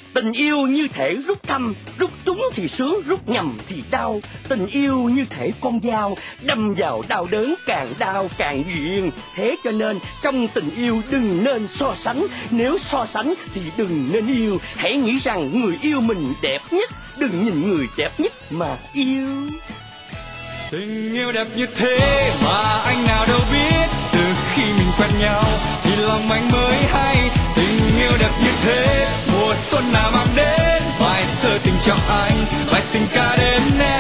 Tình yêu như thể rút thăm, rút trúng thì sướng, rút nhầm thì đau. Tình yêu như thể con dao, đâm vào đau đớn, càng đau càng duyên. Thế cho nên trong tình yêu đừng nên so sánh. Nếu so sánh thì đừng nên yêu. Hãy nghĩ rằng người yêu mình đẹp nhất, đừng nhìn người đẹp nhất mà yêu. Tình yêu đẹp như thế mà anh nào đâu biết, từ khi mình quen nhau thì lòng anh mới hay. Tình yêu đẹp như thế mùa xuân nào mang đến, bài thơ tình cho anh, bài tình ca đến em.